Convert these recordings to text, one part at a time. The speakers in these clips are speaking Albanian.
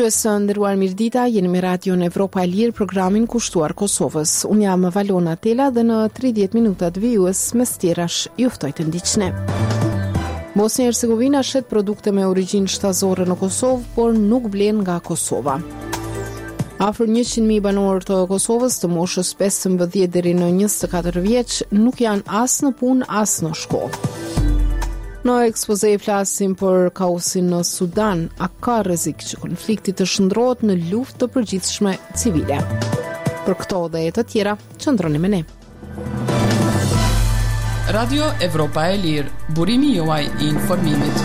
Dëgjues së nderuar mirëdita, jeni me Radion Evropa e Lirë, programin kushtuar Kosovës. Unë jam Valona Tela dhe në 30 minutat vijues mes tjerash ju ftoj të ndiqni. Bosnia e Hercegovina shet produkte me origjinë shtazore në Kosovë, por nuk blen nga Kosova. Afër 100.000 banor të Kosovës të moshës 15 deri në 24 vjeç nuk janë as në punë as në shkollë. Në ekspoze flasim për kaosin në Sudan, a ka rrezik që konflikti të shndrohet në luftë të përgjithshme civile. Për këto dhe të tjera, qëndroni me ne. Radio Evropa e Lirë, burimi juaj i informimit.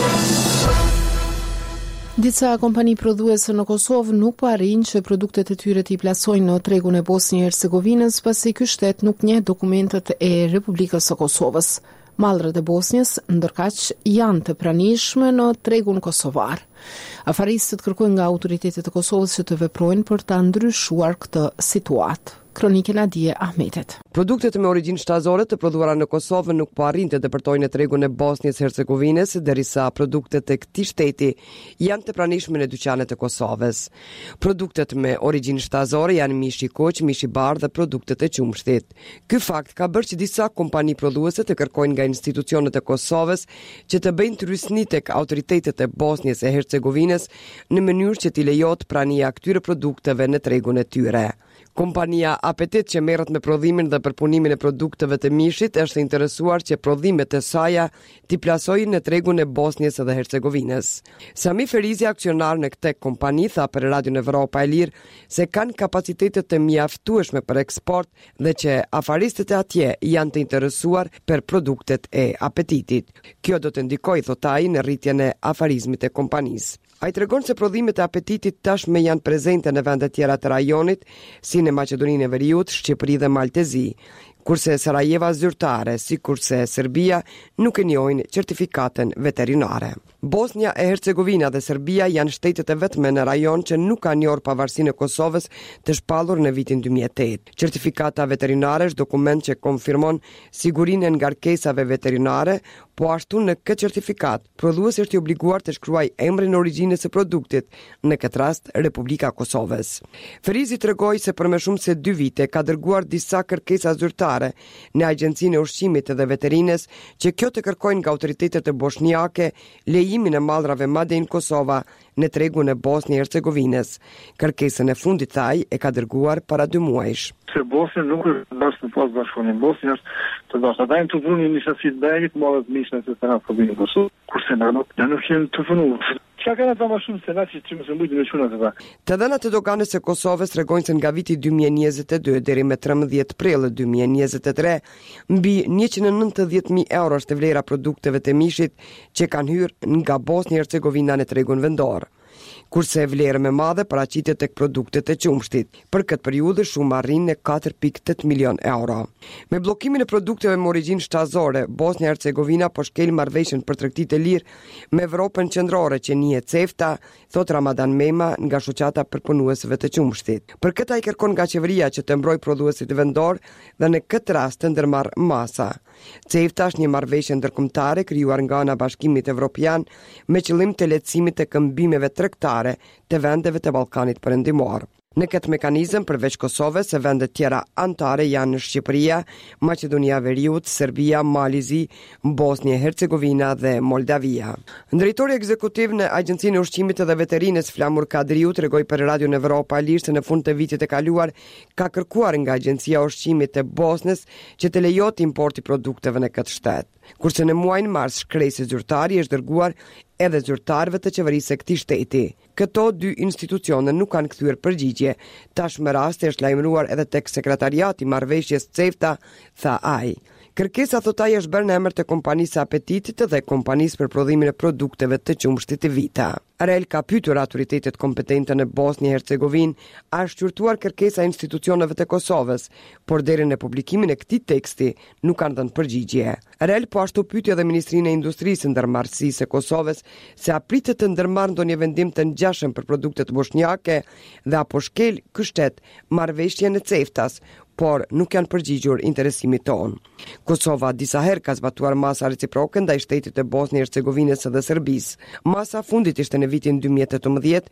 Disa kompani prodhuese në Kosovë nuk po arrin që produktet e tyre t'i plasojnë në tregun e Bosnjë e Hercegovinës, pasi ky shtet nuk njeh dokumentet e Republikës së Kosovës. Mallrat e Bosnjës, ndërkaq, janë të pranishme në tregun kosovar. Afaristët kërkojnë nga autoritetet e Kosovës që të veprojnë për ta ndryshuar këtë situatë. Kronikën Adie Ahmetet. Produktet me origjinë shtazore të prodhuara në Kosovë nuk po arrin të depërtojnë në tregun e Bosnjës Hercegovinës, derisa produktet e këtij shteti janë të pranishme në dyqanet e Kosovës. Produktet me origjinë shtazore janë mishi koq, mishi bardh dhe produktet e qumshtit. Ky fakt ka bërë që disa kompani prodhuese të kërkojnë nga institucionet e Kosovës që të bëjnë tërheqësi tek autoritetet e Bosnjës e Hercegovinës në mënyrë që t'i lejohet prania këtyre produkteve në tregun e tyre. Kompania Apetit që merret me prodhimin dhe përpunimin e produkteve të mishit është interesuar që prodhimet e saj t'i plasojnë në tregun e Bosnjës dhe Hercegovinës. Sami Ferizi, aksionar në këtë kompani, tha për Radion Evropa e Lirë se kanë kapacitete të mjaftueshme për eksport dhe që afaristët e atje janë të interesuar për produktet e Apetitit. Kjo do të ndikojë, thot ai, në rritjen e afarizmit e kompanisë. Ai tregon se prodhimet e Apetitit tashmë janë prezente në vende tjera të rajonit, si në Maqedoninë e Veriut, Shqipëri dhe Maltezi, kurse Sarajeva zyrtare, si kurse Serbia, nuk e njohin certifikatën veterinare. Bosnia e Hercegovina dhe Serbia janë shtetet e vetme në rajon që nuk kanë njohur pavarësinë e Kosovës të shpallur në vitin 2008. Certifikata veterinare është dokument që konfirmon sigurinë e ngarkesave veterinare, po ashtu në këtë certifikat, prodhuesi është i obliguar të shkruajë emrin e origjinës së produktit, në këtë rast Republika e Kosovës. Ferizi tregoi se për më shumë se 2 vite ka dërguar disa kërkesa zyrtare në Agjencinë e Ushqimit dhe Veterinës që kjo të kërkojnë nga autoritetet e bosnjake lejimin e mallrave Made in Kosova në tregun e Bosnjë e Hercegovinës. Kërkesën e fundit ai e ka dërguar para 2 muajsh. Se Bosnja nuk është bashkë në pas bashkëpunim. Bosnja është të dashur. Ata janë të vënë në shafit dajit, morët mishën se të na problemin Kosovë. Kurse na nuk janë të vënë. Çka kanë ata më shumë se na që më mbujnë me çunat ata. Të dhënat e doganës së Kosovës tregojnë se nga viti 2022 deri me 13 prill 2023, mbi 190.000 euro është vlera produkteve të mishit që kanë hyrë nga Bosnja e Hercegovina në tregun vendor, kurse vlera më madhe paraqitet tek produktet e qumshtit. Për këtë periudhë shuma arrin në 4.8 milion euro. Me bllokimin e produkteve me origjinë shtazore, Bosnia e Hercegovina po shkel marrëveshjen për tregti të lirë me Evropën qendrore që njihet CEFTA, thot Ramadan Mema nga shoqata për punuesve të qumshtit. Për këtë ai kërkon nga qeveria që të mbrojë prodhuesit vendor dhe në këtë rast të ndërmarr masa. CEFTA është një marrëveshje ndërkombëtare krijuar nga ana Bashkimit Evropian me qëllim të lehtësimit të këmbimeve tregtare të vendeve të Ballkanit Perëndimor. Në këtë mekanizëm, përveç Kosovës, e vendet tjera antare janë Shqipëria, Maqedonia e Veriut, Serbia, Malizi, Bosnia e Hercegovina dhe Moldavia. Drejtori ekzekutiv në Agjencinë e Ushqimit dhe Veterinës Flamur Kadriu tregoi për Radion Evropa e Lirë se në fund të vitit të kaluar ka kërkuar nga Agjencia e Ushqimit të Bosnës që të lejotë importi produkteve në këtë shtet. Kurse në muajin mars shkresi zyrtari është dërguar edhe zyrtarëve të qeverisë së këtij shteti. Këto 2 institucione nuk kanë kthyer përgjigje. Tashmë rasti është lajmëruar edhe tek sekretariati i marrëveshjes CEFTA, tha ai. Kërkesa, thot ai, është bërë në emër të kompanisë Apetitit dhe kompanisë për prodhimin e produkteve të qumshtit të Vita. REL ka pyetur autoritetet kompetente në Bosnjë e Hercegovinë a shqyrtuar kërkesa e institucioneve të Kosovës, por deri në publikimin e këtij teksti nuk kanë dhënë përgjigje. REL po ashtu pyeti edhe Ministrinë e Industrisë ndërmarrësisë së Kosovës se a pritet të ndërmarrë ndonjë vendim të ngjashëm për produktet bosnjake dhe apo shkel ky shtet marrëveshjen e CEFTA-s, por nuk janë përgjigjur interesimit ton. Kosova disa herë ka zbatuar masa reciproke ndaj shtetit të Bosnjë e Hercegovinës dhe Serbisë. Masa fundit ishte në vitin 2018,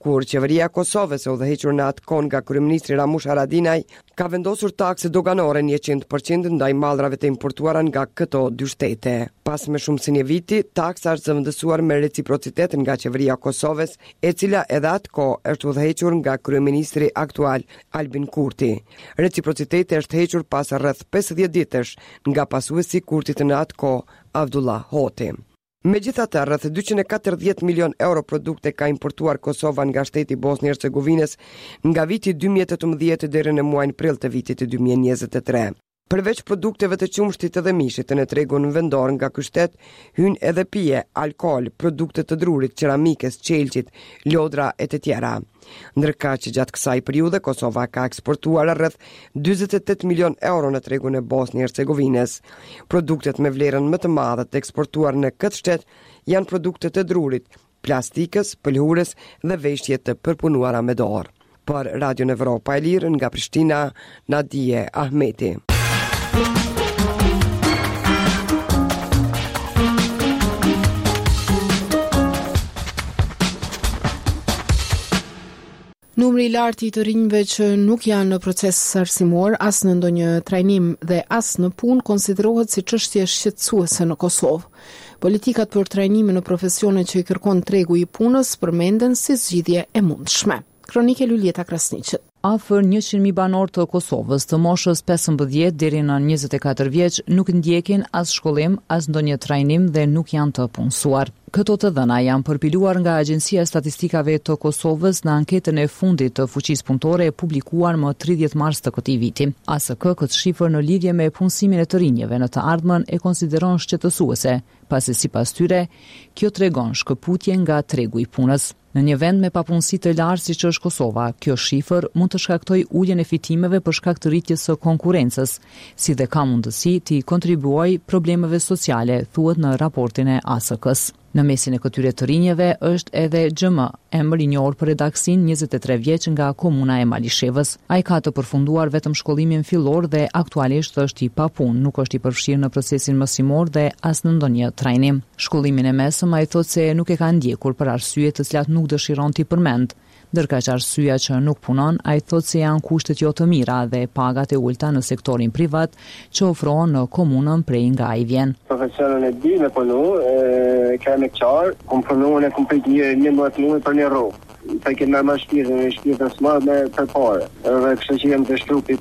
kur qeveria e Kosovës e udhëhequr në atë kohë nga kryeministri Ramush Haradinaj ka vendosur takse doganore 100% ndaj mallrave të importuara nga këto dy shtete. Pas më shumë se një viti, taksa është zëvendësuar me reciprocitet nga qeveria e Kosovës, e cila edhe atë kohë është udhëhequr nga kryeministri aktual Albin Kurti. Reciprociteti është hequr pas rreth 50 ditësh nga pasuesi i Kurtit në atë kohë, Abdullah Hoti. Megjithatë, rreth 240 milion euro produkte ka importuar Kosova nga shteti Bosnjë Hercegovinës nga viti 2018 deri në muajin prill të vitit 2023. Përveç produkteve të qumshtit dhe mishit në tregun vendor nga ky shtet hyn edhe pije, alkool, produkte të drurit, qeramikës, qelqit, lodra e të tjera. Ndërkaq që gjatë kësaj periudhe Kosova ka eksportuar rreth 48 milion euro në tregun e Bosnjë Hercegovinës. Produktet me vlerën më të madhe të eksportuar në këtë shtet janë produktet të drurit, plastikës, pëlhurës dhe veshjet të përpunuara me dorë. Për Radio Evropa e Lirë nga Prishtina, Nadije Ahmeti. Numri i lartë i të rinjve që nuk janë në proces arsimor as në ndonjë trajnim dhe as në punë konsiderohet si çështje shqetësuese në Kosovë. Politikat për trajnime në profesione që i kërkon tregu i punës përmenden si zgjidhje e mundshme. Kronike Lulieta Krasniqit. Afër 100.000 banor të Kosovës të moshës 15 deri në 24 vjeç nuk ndjekin as shkollim, as ndonjë trajnim dhe nuk janë të punësuar. Këto të dhëna janë përpiluar nga Agjencia e Statistikave të Kosovës në anketën e fundit të fuqisë punëtore e publikuar më 30 mars të këtij viti. ASK këtë shifër në lidhje me punësimin e të rinjve në të ardhmen e konsideron shqetësuese, pasi sipas tyre, kjo tregon shkëputje nga tregu i punës. Në një vend me papunësi të lartë siç është Kosova, kjo shifër mund të shkaktojë uljen e fitimeve për shkak të rritjes së konkurrencës, si dhe ka mundësi të kontribuojë problemeve sociale, thuhet në raportin e ASK-s. Në mesin e këtyre të rinjeve është edhe XM, emër i njohur për redaksin 23 vjeç nga komuna e Malishevës. Ai ka të përfunduar vetëm shkollimin fillor dhe aktualisht është i papunë, nuk është i përfshirë në procesin mësimor dhe as në ndonjë trajnim. Shkollimin e mesëm ai thotë se nuk e ka ndjekur për arsye të cilat nuk dëshiron t'i përmend. Ndërkaq arsyeja që nuk punon, ai thotë se janë kushtet jo të mira dhe pagat e ulta në sektorin privat që ofrohen në komunën prej nga ai vjen. Profesionin e di me punu, kam e qarë, kom punu në komplet një muaj për një rrugë. Ta ke normal shpirtën smart me përpare. Edhe kështu që jam të shtrupi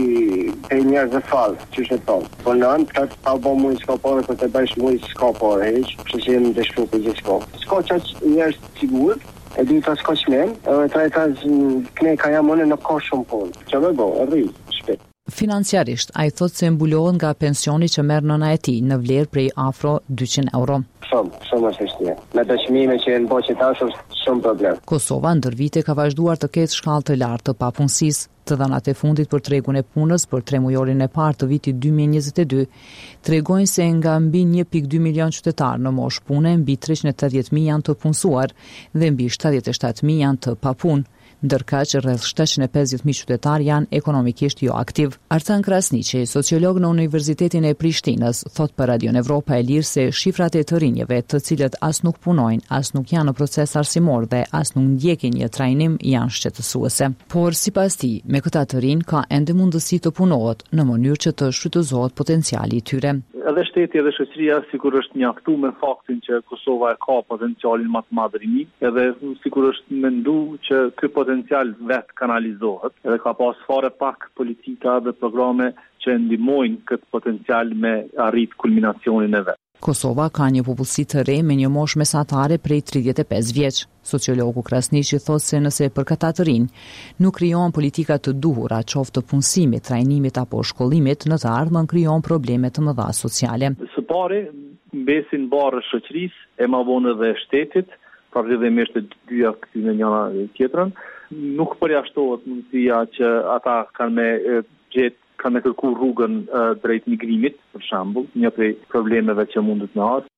pe njerëz të fal, çush e thon. Po nën ka pa bë mua skopore për të bësh mua skopore, hiç, kështu që jam të shtrupi gjithçka. S'ka çaj njerëz sigur. E di ta skoçmen, trajta këne ka jamone në kohë shumë punë. Çfarë do, rri, shpejt. Financiarisht, ai thotë se mbulohet nga pensioni që merr nëna e tij në vlerë prej afro 200 euro. Shumë është vështirë. Me dëshmime që në boqë tash është shumë problem. Kosova ndër vite ka vazhduar të ketë shkallë të lartë të papunësisë. Të dhënat e fundit për tregun e punës për 3 mujorin e parë të vitit 2022 tregojnë se nga mbi 1.2 milion qytetar në moshë pune, mbi 380.000 janë të punësuar dhe mbi 77.000 janë të papunë. Ndërkaq rreth 750.000 qytetar janë ekonomikisht jo aktiv. Artan Krasniqi, sociolog në Universitetin e Prishtinës, thot për Radio Evropa e Lirë se shifrat e të rinjve, të cilët as nuk punojnë, as nuk janë në proces arsimor dhe as nuk ndjekin një trajnim, janë shqetësuese. Por sipas tij, me këta të rinj ka ende mundësi të punohet në mënyrë që të shfrytëzohet potenciali i tyre. Edhe shteti edhe shoqëria sikur është mjaftuar me faktin që Kosova e ka potencialin më të madh rimi, edhe sikur është menduar që ky potencial vet kanalizohet, edhe ka pas fare pak politika dhe programe që ndihmojnë këtë potencial me arrit kulminacionin e vet. Kosova ka një popullsi të re me një moshë mesatare prej 35 vjeç. Sociologu Krasniqi thotë se nëse për këta të rinj nuk krijohen politika të duhura, qoftë të punësimit, trajnimit apo shkollimit, në të ardhmen krijohen probleme të mëdha sociale. Së pari, mbesin barë shoqërisë, e ma vonë dhe shtetit, përgjithësimisht të dyja këty në njëra tjetrën, nuk përjashtohet mundësia që ata kanë me gjetë kanë kërku rrugën drejt migrimit, për shembull, një prej problemeve që mundet me ardhur.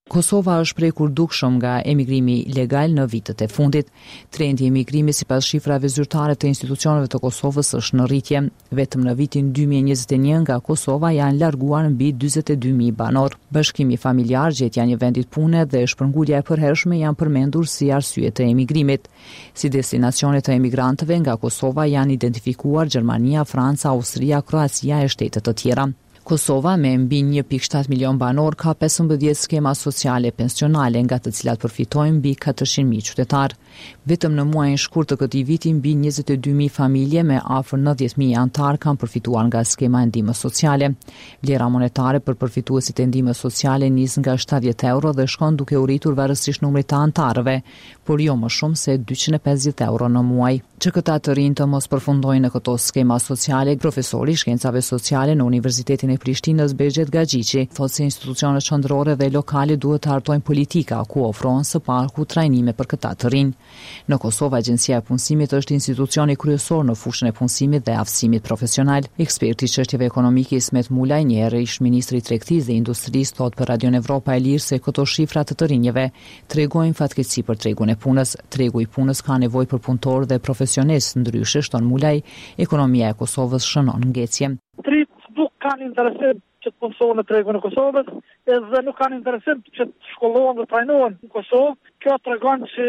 Kosova është prekur dukshëm nga emigrimi legal në vitet e fundit. Trendi i emigrimit sipas shifrave zyrtare të institucioneve të Kosovës është në rritje. Vetëm në vitin 2021 nga Kosova janë larguar mbi 42.000 banor. Bashkimi familjar, gjetja një vendit pune dhe shpërngulja e përhershme janë përmendur si arsye të emigrimit. Si destinacione të emigrantëve nga Kosova janë identifikuar Gjermania, Franca, Austria, Kroacia e shtetet të tjera. Kosova me mbi 1.7 milion banor ka 15 skema sociale pensionale nga të cilat përfitojnë mbi 400.000 qytetar. Vetëm në muajin shkurt të këtij viti mbi 22.000 familje me afër 90.000 anëtar kanë përfituar nga skema e ndihmës sociale. Vlera monetare për përfituesit e ndihmës sociale nis nga 70 euro dhe shkon duke u rritur varësisht numrit të anëtarëve, por jo më shumë se 250 euro në muaj. Që këta të rinj të mos përfundojnë në këto skema sociale, profesori i shkencave sociale në Universitetin e Prishtinës Behxhet Gaxhiçi thotë se institucionet qendrore dhe lokale duhet të hartojnë politika ku ofrohen së paku trajnime për këta të rinj. Në Kosovë, Agjencia e Punësimit është institucioni kryesor në fushën e punësimit dhe aftësimit profesional. Eksperti i çështjeve ekonomike Ismet Mulaj, një herë ish ministri i Tregtisë dhe Industrisë, thotë për Radion Evropa e Lirë se këto shifra të rinjve tregojnë fatkeqësi për tregun e punës. Tregu i punës ka nevojë për punëtor dhe profesionistë, ndryshe, shton Mulaj, ekonomia e Kosovës shënon ngecje. Nuk kanë interesim që të punësohen në tregun e Kosovës, edhe nuk kanë interesim që të shkollohen dhe trajnohen në Kosovë. Kjo tregon që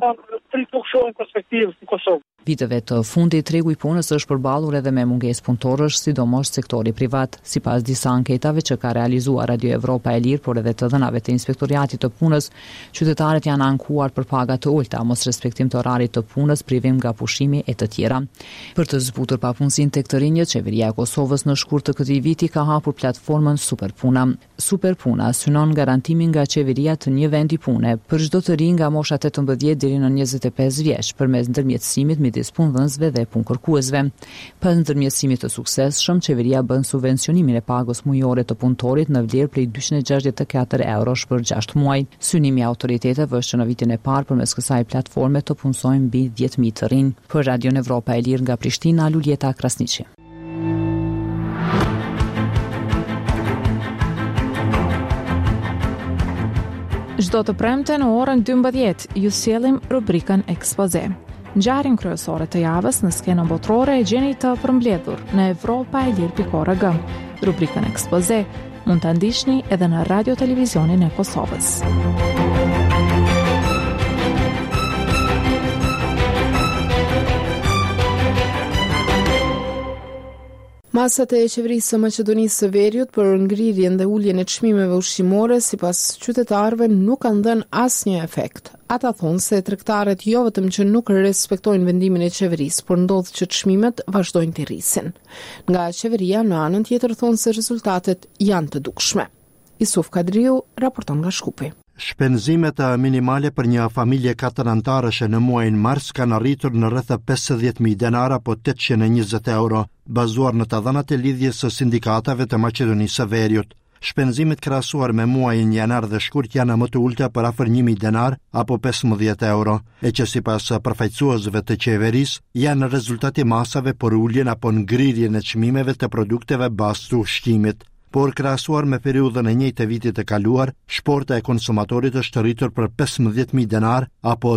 nuk shohin perspektivë në Kosovë. Viteve të fundit, tregu i punës është përballur edhe me mungesë punëtorësh, sidomos sektori privat. Sipas disa anketave që ka realizuar Radio Evropa e Lirë, por edhe të dhënave të Inspektoriatit të Punës, qytetarët janë ankuar për paga të ulta, mos respektim të orarit të punës, privim nga pushimi e të tjera. Për të zbutur papunësinë tek të rinjët, qeveria e Kosovës në shkurt të këtij viti ka hapur platformën Superpuna. Superpuna synon garantimin nga qeveria të një vendi pune për çdo të rinj nga mosha 18 deri në 25 vjeç përmes ndërmjetësimit midis punëdhënësve dhe punëkërkuesve. Pas ndërmjetësimit të suksesshëm, qeveria bën subvencionimin e pagës mujore të punëtorit në vlerë prej 264 eurosh për 6 muaj. Synimi i autoriteteve është që në vitin e parë përmes kësaj platforme të punësojnë mbi 10.000 të rinj. Për Radion Evropa e Lirë nga Prishtina, Luljeta Krasniqi. Çdo të premte në orën 12 ju sjellim rubrikën Ekspoze. Ngjarjen kryesore të javës në skenën botërore e gjeni të përmbledhur në europaelir.org. Rubrikën Ekspoze mund ta ndiqni edhe në Radio Televizionin e Kosovës. Masat e qeverisë së Maqedonisë së Veriut për ngrirjen dhe uljen e çmimeve ushqimore sipas qytetarëve nuk kanë dhënë asnjë efekt. Ata thonë se tregtarët jo vetëm që nuk respektojnë vendimin e qeverisë, por ndodh që çmimet vazhdojnë të rrisin. Nga qeveria në anën tjetër thonë se rezultatet janë të dukshme. Isuf Kadriu raporton nga Shkupi. Shpenzimet minimale për një familje 4 anëtarësh në muajin mars kanë arritur në rreth 50.000 denara apo 820 euro, bazuar në të dhënat e lidhjes së sindikatave të Maqedonisë së Veriut. Shpenzimet krahasuar me muajin janar dhe shkurt janë më të ulta për afër 1.000 denar apo 15 euro, e që sipas përfaqësuesve të qeverisë janë rezultati masave për uljen apo ngrirjen e çmimeve të produkteve bazë të ushqimit. Por krahasuar me periudhën e njëjtë të vitit të kaluar, shporta e konsumatorit është rritur për 15.000 denar apo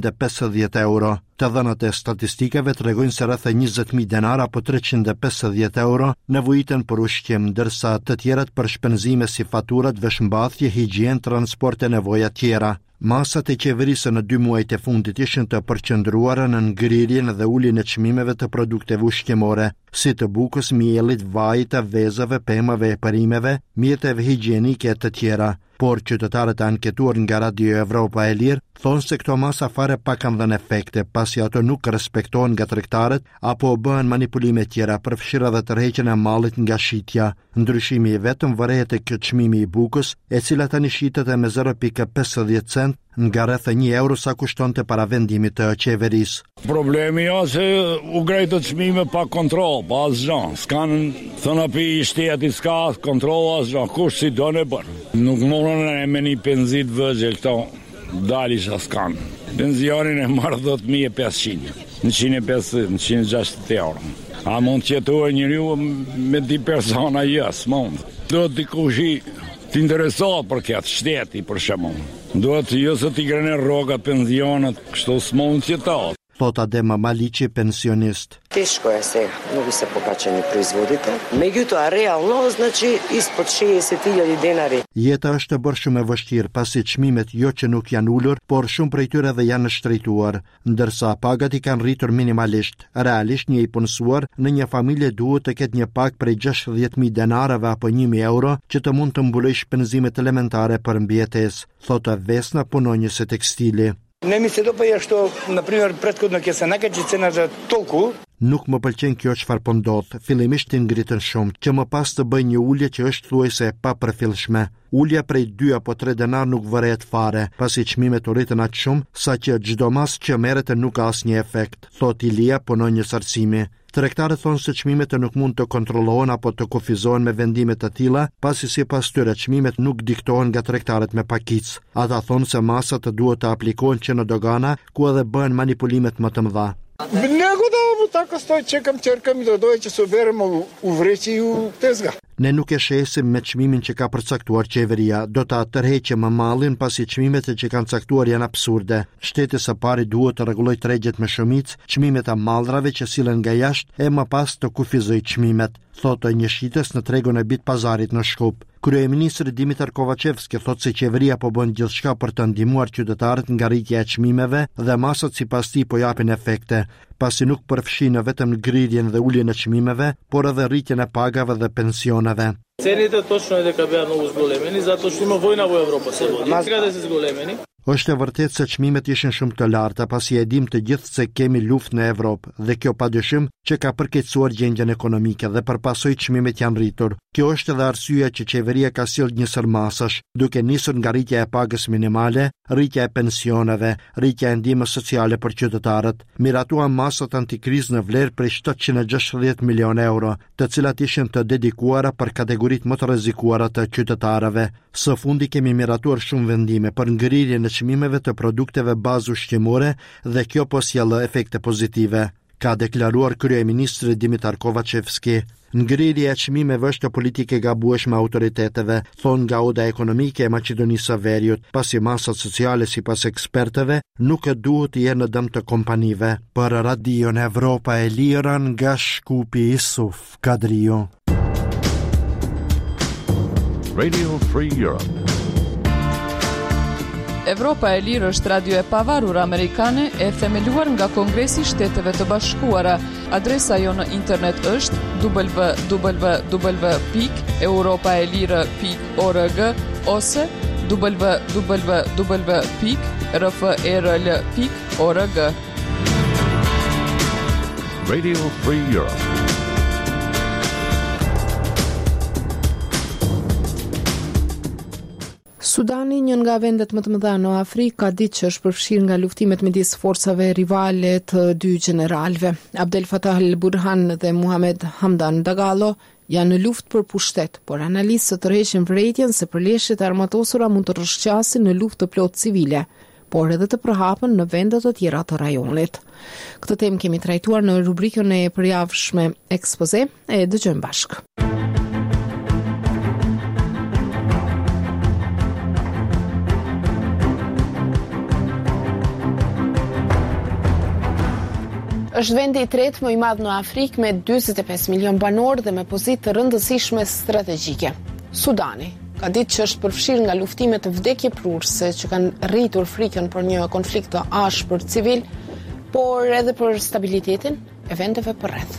250 euro. Të dhënat e statistikave tregojnë se rreth 20.000 denar apo 350 euro nevojiten për ushqim, ndërsa të tjerat për shpenzime si faturat, veshmbathje, higjen, transport e nevoja tjera. Masat e qeverisë në 2 muajt e fundit ishin të përqendruara në ngrirjen dhe uljen e çmimeve të produkteve ushqimore, si të bukës, miellit, vajit, vezave, pemave e perimeve, mjeteve higjienike e të tjera. Por qytetarët anketuar nga Radio Evropa e Lirë thonë se këto masa fare pa kanë dhënë efekte, pasi ato nuk respektohen nga tregtarët apo bëhen manipulime tjera, përfshirë edhe tërheqjen e mallit nga shitja. Ndryshimi i vetëm varet tek çmimi i bukës, e cila tani shitet me 0.50 cent nga rreth 1 euro sa kushtonte para vendimit të qeverisë. Problemi është se u grejtë çmime pa kontroll, pa asgjë. S'kan thënë api i shtetit, s'ka kontroll asgjë, kush si do ne bën. Nuk morën me një penzit vëzhe këto dalish askan. Pensionin e marrë 10.500, 150, 160 euro. A mund të jetojë njeriu me 2 persona? Yes, mund. Do të dikush t'interesohet për këtë shteti, për shembull. Duhet jo se t'i grene rroga, pensionet, kështu s'mund që ta. Thot Adema Maliqi, pensionist. Teško je se, mnogi se pokačeni proizvodite. Međutim, realno znači ispod 60.000 dinari. Jeta është e bërë shumë e vështirë, pasi çmimet jo që nuk janë ulur, por shumë prej tyre dhe janë shtrejtuar, ndërsa pagat i kanë rritur minimalisht. Realisht një i punësuar në një familje duhet të ketë një pagë prej 60.000 denarave apo 1.000 euro që të mund të mbulojë shpenzimet elementare për mbijetesë, thotë Vesna, punonjëse tekstili. Не ми се допаѓа што, например, претходно ќе се накачи цената толку. Nuk më pëlqen kjo çfarë po ndodh. Fillimisht i ngritën shumë, që më pas të bëj një ulje që është thuajse e papërfillshme. Ulja prej 2 apo 3 denar nuk vërehet fare, pasi çmimet u rritën aq shumë sa që çdo mas që merret nuk ka asnjë efekt, thot Ilia, punonjës arsimi. Tregtarët thonë se çmimet nuk mund të kontrollohen apo të kufizohen me vendime të tilla, pasi sipas tyre çmimet nuk diktohen nga tregtarët me pakicë. Ata thonë se masat duhet të aplikohen që në dogana, ku edhe bëhen manipulimet më të mëdha. Ne nuk e shesim me çmimin që ka përcaktuar qeveria, do ta tërheqim mallin pasi çmimet që kanë caktuar janë absurde. Shteti së pari duhet të rregullojë tregjet me shumicë, çmimet e mallrave që sillen nga jashtë e më pas të kufizojë çmimet, thotë një shitës në tregun e bit pazarit në Shkup. Kryeministri Dimitar Kovacevski thotë se qeveria po bën gjithçka për të ndihmuar qytetarët nga rritja e çmimeve dhe masat sipas tij po japin efekte, pasi nuk përfshin vetëm ngrirjen dhe uljen e çmimeve, por edhe rritjen e pagave dhe pensioneve. Цените точно е дека беа многу зголемени, затоа што има војна во Европа се води. Сега да се зголемени. Është e vërtetë se çmimet ishin shumë të larta, pasi e dim të gjithë se kemi luftë në Evropë dhe kjo padyshim që ka përkeqësuar gjendjen ekonomike dhe përpasoj çmimet janë rritur. Kjo është edhe arsyeja që qeveria ka sjellë një sërmasash, duke nisur nga rritja e pagës minimale, rritja e pensioneve, rritja e ndihmës sociale për qytetarët. Miratuan masat antikrizë në vlerë prej 760 milionë euro, të cilat ishin të dedikuara për kategoritë më të rrezikuara të qytetarëve. Së fundi kemi miratuar shumë vendime për ngrirjen e çmimeve të produkteve bazë ushqimore dhe kjo po sjellë efekte pozitive, ka deklaruar kryeministri Dimitar Kovacevski. Ngrirja e çmimeve është politike gabueshme autoriteteve, thon nga Oda Ekonomike e Maqedonisë së Veriut, pasi masat sociale sipas ekspertëve nuk duhet të jenë në dëm të kompanive. Për Radion Evropa e Lira nga Shkupi, Isuf Kadriu. Radio Free Europe. Evropa e Lirë është radio e pavarur amerikane e themeluar nga Kongresi i Shteteve të Bashkuara. Adresa jo në internet është www.europaelire.org ose www.rfrl.org. Radio Free Europe. Sudani, një nga vendet më të mëdha në Afrikë, ka ditë që është përfshirë nga luftimet midis forcave rivale të 2 generalëve. Abdel Fattah al-Burhan dhe Muhammad Hamdan Dagalo janë në luftë për pushtet, por analistët tërheqin vërejtjen se përleshjet e armatosura mund të rrëshqasin në luftë të plot civile, por edhe të përhapen në vende të tjera të rajonit. Këtë temë kemi trajtuar në rubrikën e përjavshme Ekspoze, e dëgjojmë bashkë. Është vendi i tretë më i madh në Afrikë me 45 milion banor dhe me pozitë të rëndësishme strategjike. Sudani ka ditë që është përfshirë nga luftime të vdekjeprurëse që kanë rritur frikën për një konflikt të ashpër civil, por edhe për stabilitetin e vendeve përreth.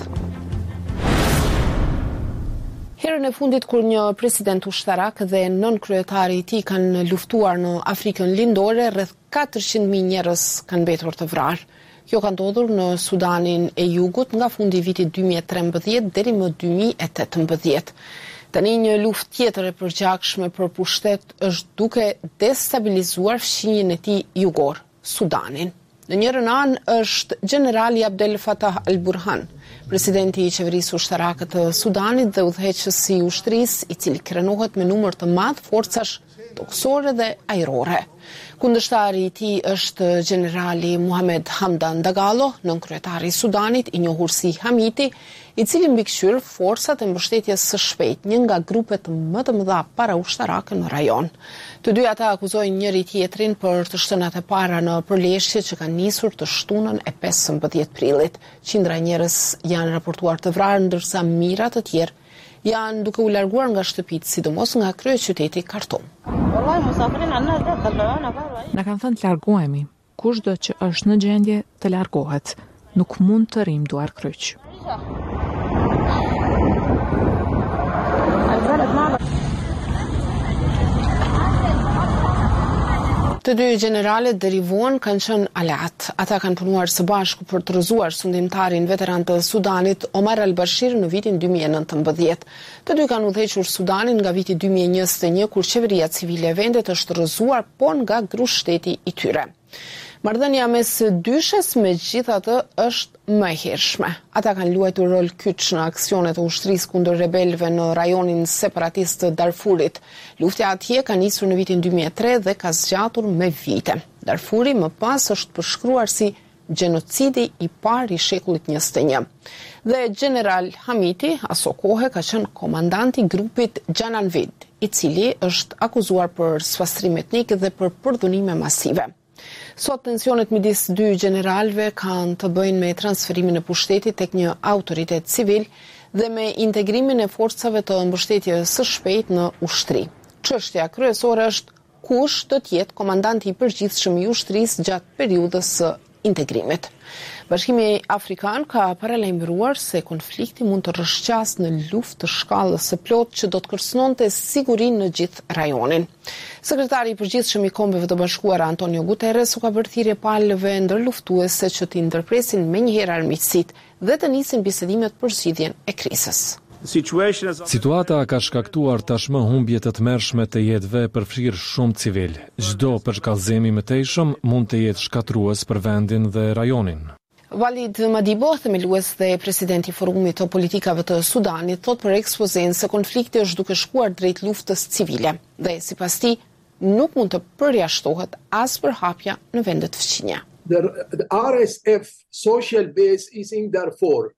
Herën e fundit kur një president ushtarak dhe nën kryetari i tij kanë luftuar në Afrikën Lindore, rreth 400.000 njerëz kanë mbetur të vrarë. Kjo ka ndodhur në Sudanin e Jugut nga fundi i vitit 2013 deri më 2018. Tani një luftë tjetër e përgjakshme për pushtet është duke destabilizuar fshinjen e tij jugor, Sudanin. Në njërin anë është generali Abdel Fattah al-Burhan, presidenti i qeverisë ushtarake të Sudanit dhe udhëheqësi i ushtrisë, i cili krenohet me numër të madh forcash toksore dhe ajrore. Kundërshtari i tij është generali Muhamed Hamdan Dagalo, nënkryetari i Sudanit, i njohur si Hamiti, i cili mbikëqyr forcat e mbështetjes së shpejtë, një nga grupet më të mëdha paraushtarake në rajon. Të dy ata akuzojnë njëri tjetrin për të shtënat e para në përleshje që kanë nisur të shtunën e 15 prillit. Qindra njerëz janë raportuar të vrarë, ndërsa mijëra të tjerë janë duke u larguar nga shtëpitë, sidomos nga kryeqyteti Khartoum. Na kanë thënë të largohemi. Kushdo që është në gjendje të largohet. Nuk mund të rrim duar kryq. Të dy generalet deri vonë kanë qenë alat. Ata kanë punuar së bashku për të rrëzuar sundimtarin veteran të Sudanit Omar al-Bashir në vitin 2019. Të dy kanë udhëhequr Sudanin nga viti 2021 kur qeveria civile e vendit është rrëzuar por nga grushteti i tyre. Marrëdhënia mes dyshes megjithatë është më e hershme. Ata kanë luajtur rol kyç në aksionet e ushtrisë kundër rebelëve në rajonin separatist të Darfurit. Lufta atje ka nisur në vitin 2003 dhe ka zgjatur me vite. Darfuri më pas është përshkruar si gjenocidi i parë i shekullit 21. Dhe general Hamiti aso kohë ka qenë komandant i grupit Jananvid, i cili është akuzuar për sfastrim etnik dhe për përdhunime masive. Sot tensionet midis dy generalëve kanë të bëjnë me transferimin e pushtetit tek një autoritet civil dhe me integrimin e forcave të mbështetjes së shpejtë në ushtri. Çështja kryesore është kush do të jetë komandanti i përgjithshëm i ushtrisë gjatë periudhës së integrimit. Bashkimi Afrikan ka paralajmëruar se konflikti mund të rrëshqasë në luftë të shkallës së plotë që do të kërcënonte sigurinë në gjithë rajonin. Sekretari i përgjithshëm i Kombeve të Bashkuara Antonio Guterres u ka bërë thirrje palëve ndërluftuese që të ndërpresin menjëherë armiqësitë dhe të nisin bisedimet për zgjidhjen e krizës. Situata ka shkaktuar tashmë humbje të tmerrshme të jetëve përfshirë shumë civil. Çdo përshkallëzim i mëtejshëm mund të jetë shkatrues për vendin dhe rajonin. Walid Madibo, themelues dhe presidenti i Forumit të Politikave të Sudanit, thot për ekspozen se konflikti është duke shkuar drejt luftës civile dhe sipas tij nuk mund të përjashtohet as përhapja në vendet fqinja. The RSF social base is in Darfur.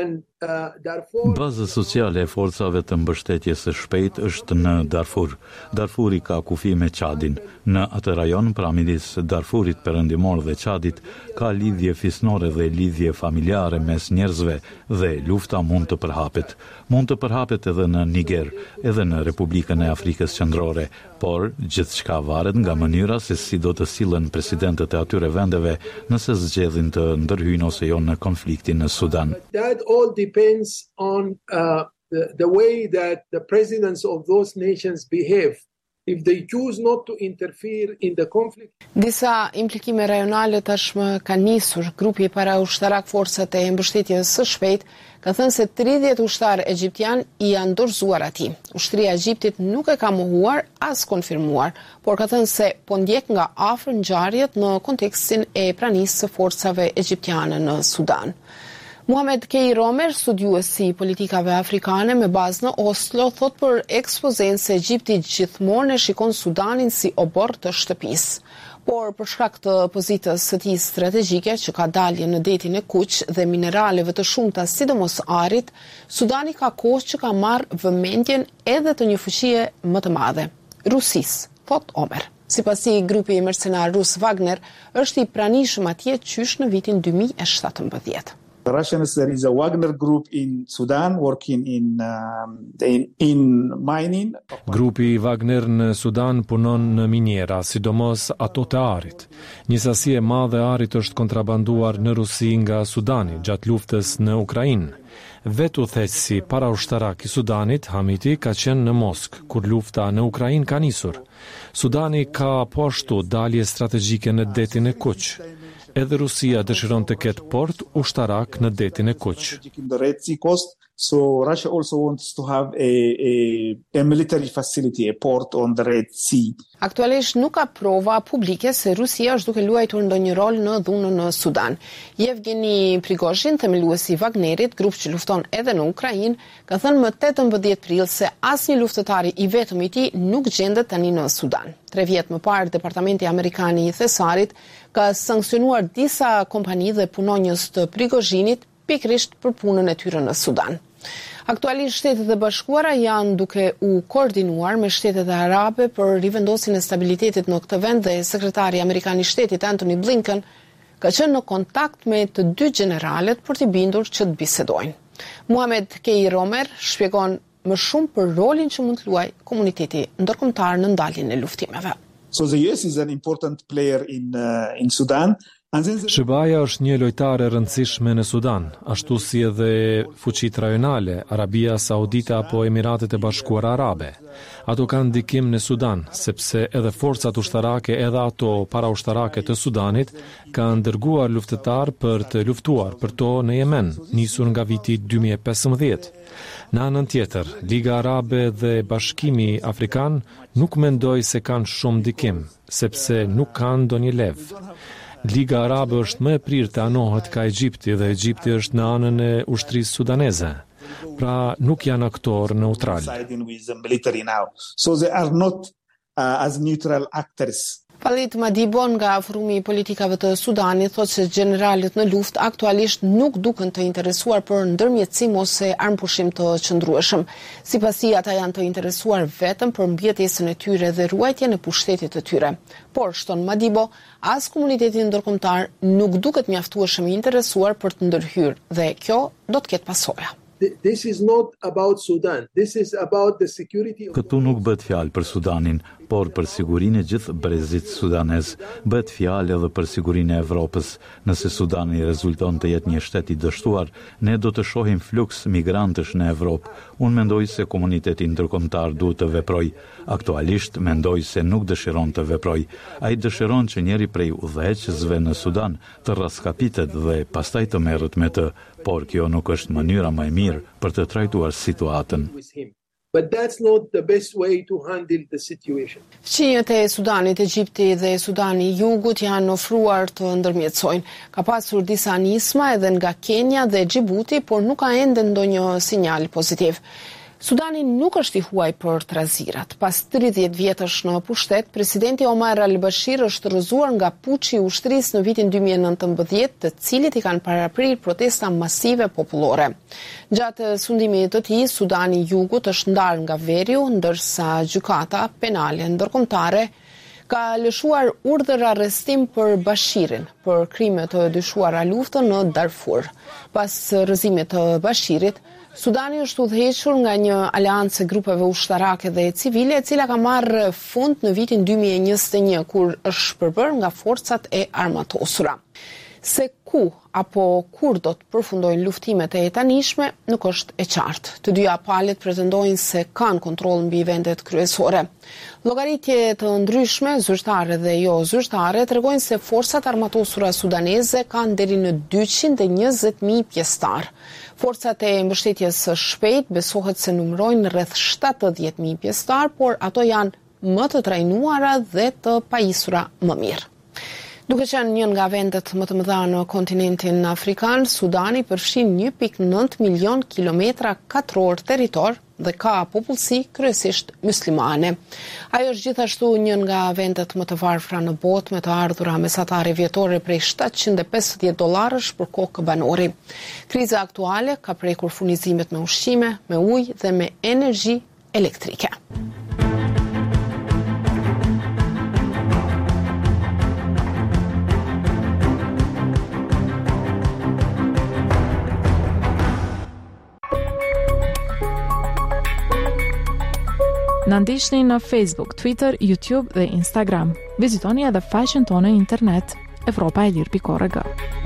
Baza sociale e forcave të mbështetjes së shpejtë është në Darfur. Darfuri ka kufi me Çadin. Në atë rajon, pra midis Darfurit perëndimor dhe Çadit, ka lidhje fisnore dhe lidhje familjare mes njerëzve dhe lufta mund të përhapet. Mund të përhapet edhe në Niger, edhe në Republikën e Afrikës Qendrore, por gjithçka varet nga mënyra se si do të sillen presidentët e atyre vendeve nëse zgjedhin të ndërhyjnë ose jo në konfliktin në Sudan. That all depends on the way that the presidents of those nations behave. If they choose not to interfere in the conflict. Disa implikime rajonale tashmë ka nisur. Grupi paraushtarak forcat e mbështetjes së shpejtë ka thënë se 30 ushtarë egjiptian i janë dorëzuar atij. Ushtria e Egjiptit nuk e ka mohuar as konfirmuar, por ka thënë se po ndjek nga afër ngjarjet në kontekstin e pranisë së forcave egjiptiane në Sudan. Muhamed Kei Romer, studiuesi i politikave afrikane me bazë në Oslo, thot për ekspozen se Egjipti gjithmonë e shikon Sudanin si obor të shtëpisë. Por për shkak të pozitës së tij strategjike që ka dalje në detin e Kuq dhe mineraleve të shumta sidomos arit, Sudani ka kohë që ka marrë vëmendjen edhe të një fuqie më të madhe, Rusisë, thot Omer. Sipas tij, grupi mercenar rus Wagner është i pranishëm atje qysh në vitin 2017. The Russians, there is a Wagner group in Sudan working in mining. Grupi Wagner në Sudan punon në minjera, sidomos ato të arit. Një sasi e madhe arit është kontrabanduar në Rusi nga Sudani gjatë luftës në Ukrainë. Vetë udhëheqësi paraushtarak i Sudanit, Hamiti, ka qenë në Moskë kur lufta në Ukrainë ka nisur. Sudani ka po ashtu dalje strategjike në detin e Kuq. Edhe Rusia dëshiron të ketë port ushtarak në detin e Kuq. So Russia also wants to have a military facility, a port on the Red Sea. Aktualisht nuk ka prova publike se Rusia është duke luajtur ndonjë rol në dhunën në Sudan. Yevgeni Prigozhin, themeluesi i Wagnerit, grup që lufton edhe në Ukrainë, ka thënë më 18 prill se asnjë luftëtar i vetëm i tij nuk gjendet tani në Sudan. 3 vjet më parë, Departamenti Amerikan i Thesarit ka sankcionuar disa kompani dhe punonjës të Prigozhinit pikërisht për punën e tyre në Sudan. Aktualisht Shtetet e Bashkuara janë duke u koordinuar me Shtetet e Arabe për rivendosjen e stabilitetit në këtë vend dhe sekretari amerikan i Shtetit Antony Blinken ka qenë në kontakt me të dy generalet për t'i bindur që të bisedojnë. Muhamed Kei Romer shpjegon më shumë për rolin që mund të luajë komuniteti ndërkombëtar në ndaljen e luftimeve. So the US is an important player in Sudan. SBA-ja është një lojtare e rëndësishme në Sudan, ashtu si edhe fuqitë rajonale, Arabia Saudite apo Emiratet e Bashkuara Arabe. Ato kanë ndikim në Sudan, sepse edhe forcat ushtarake edhe ato paraushtarake të Sudanit kanë dërguar luftëtar për të luftuar për to në Yemen, nisur nga viti 2015. Në anën tjetër, Liga Arabe dhe Bashkimi Afrikan nuk mendoj se kanë shumë ndikim, sepse nuk kanë ndonjë lev. Liga Arabe është më e prirë të anohet ka Egjipti dhe Egjipti është në anën e ushtrisë sudaneze. Pra nuk janë aktor neutral. So they are not as neutral actors. Falit Madibo nga Forumi i Politikave të Sudanit thotë se generalet në luftë aktualisht nuk duken të interesuar për ndërmjetësim ose armpushim të qëndrueshëm. Sipas tij, ata janë të interesuar vetëm për mbjetesën e tyre dhe ruajtjen e pushtetit të tyre. Por, shton Madibo, as komuniteti ndërkombëtar nuk duket mjaftueshëm i interesuar për të ndërhyrë dhe kjo do të ketë pasoja. This is not about Sudan. This is about the security of... Këtu nuk bëhet fjalë për Sudanin, por për sigurinë e gjithë brezit sudanez. Bëhet fjalë edhe për sigurinë e Evropës. Nëse Sudani rezulton të jetë një shtet i dështuar, ne do të shohim fluks migrantësh në Evropë. Unë mendoj se komuniteti ndërkombëtar duhet të veprojë. Aktualisht mendoj se nuk dëshiron të veprojë. Ai dëshiron që njëri prej udhëheqësve në Sudan të raskapitet dhe pastaj të merret me të, por kjo nuk është mënyra më e mirë për të trajtuar situatën. But that's not the best way to handle the situation. Fqinjët e Sudanit, Egjipti dhe Sudani i Jugut janë ofruar të ndërmjetësojnë. Ka pasur disa nisma edhe nga Kenya dhe Djibouti, por nuk ka ende ndonjë sinjal pozitiv. Sudani nuk është i huaj për trazirat. Pas 30 vjetësh në pushtet, presidenti Omar al-Bashir është rrëzuar nga puçi i ushtrisë në vitin 2019, të cilit i kanë paraprirë protesta masive popullore. Gjatë sundimit të tij, Sudani i Jugut është ndarë nga veriu, ndërsa gjykata penale ndërkombëtare ka lëshuar urdhër arrestim për Bashirin për krime të dyshuara luftën në Darfur. Pas rrëzimit të Bashirit, Sudani është udhëhequr nga një aleancë grupeve ushtarake dhe civile, e cila ka marrë fund në vitin 2021, kur është shpërbërë nga forcat e armatosura. Se ku apo kur do të përfundojnë luftimet e tanishme nuk është e qartë. Të dyja palët pretendojnë se kanë kontroll mbi vendet kryesore. Llogaritje të ndryshme, zyrtare dhe jo zyrtare, tregojnë se forcat armatosura sudaneze kanë deri në 220.000 pjesëtar. Forcat e mbështetjes së shpejtë besohet se numërojnë rreth 70.000 pjesëtar, por ato janë më të trajnuara dhe të pajisura më mirë. Duke qenë një nga vendet më të mëdha në kontinentin afrikan, Sudani përfshin 1.9 milion kilometra katror territor dhe ka popullsi kryesisht muslimane. Ajo është gjithashtu një nga vendet më të varfra në botë, me të ardhura mesatare vjetore prej $750 për kokë banori. Kriza aktuale ka prekur furnizimet me ushqime, me ujë dhe me energji elektrike. Na ndiqni në Facebook, Twitter, YouTube dhe Instagram. Vizitoni edhe faqen tonë internet evropaelir.org.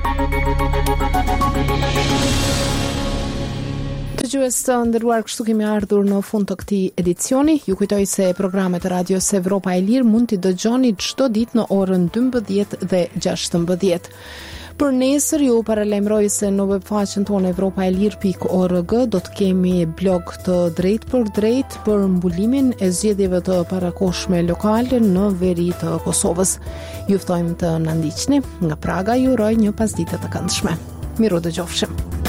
Dëgjues të nderuar, kështu kemi ardhur në fund të këtij edicioni. Ju kujtoj se programet e radios Evropa e Lirë mund t'i dëgjoni çdo ditë në orën 12 dhe 16. Për nesër ju paralajmëroj se në webfaqen tonë evropaelir.org do të kemi blog të drejt për mbulimin e zgjedhjeve të parakohshme lokale në veri të Kosovës. Ju ftojmë të na ndiqni. Nga Praga ju uroj një pasditë të këndshme. Miru dëgjofshim.